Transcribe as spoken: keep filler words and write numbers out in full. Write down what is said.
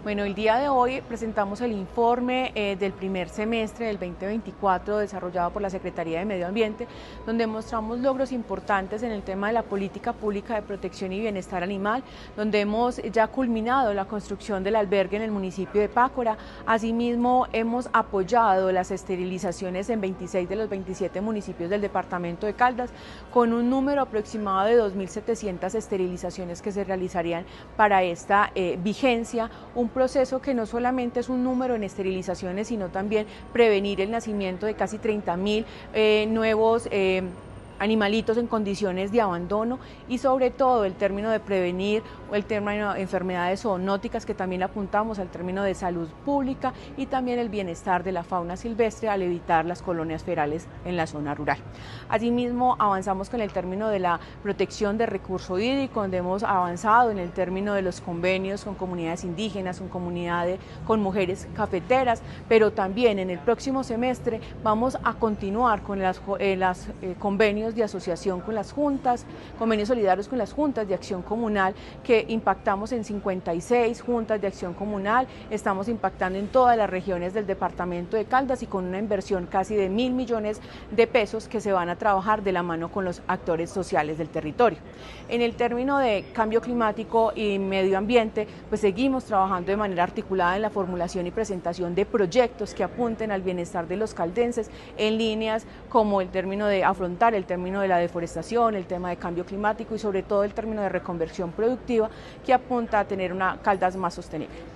Bueno, el día de hoy presentamos el informe eh, del primer semestre del veinte veinticuatro desarrollado por la Secretaría de Medio Ambiente, donde mostramos logros importantes en el tema de la política pública de protección y bienestar animal, donde hemos ya culminado la construcción del albergue en el municipio de Pácora. Asimismo, hemos apoyado las esterilizaciones en veintiséis de los veintisiete municipios del departamento de Caldas, con un número aproximado de dos mil setecientas esterilizaciones que se realizarían para esta eh, vigencia, un proceso que no solamente es un número en esterilizaciones, sino también prevenir el nacimiento de casi treinta mil eh, nuevos eh, animalitos en condiciones de abandono y sobre todo el término de prevenir o el término de enfermedades zoonóticas, que también apuntamos al término de salud pública y también el bienestar de la fauna silvestre al evitar las colonias ferales en la zona rural. Asimismo, avanzamos con el término de la protección del recurso hídrico, donde hemos avanzado en el término de los convenios con comunidades indígenas, con comunidades, con mujeres cafeteras, pero también en el próximo semestre vamos a continuar con las, eh, las eh, convenios de asociación con las juntas, convenios solidarios con las juntas de acción comunal, que impactamos en cincuenta y seis juntas de acción comunal, estamos impactando en todas las regiones del departamento de Caldas y con una inversión casi de mil millones de pesos que se van a trabajar de la mano con los actores sociales del territorio. En el término de cambio climático y medio ambiente, pues seguimos trabajando de manera articulada en la formulación y presentación de proyectos que apunten al bienestar de los caldenses en líneas como el término de afrontar el término de la deforestación, el tema de cambio climático y sobre todo el término de reconversión productiva que apunta a tener una Caldas más sostenible.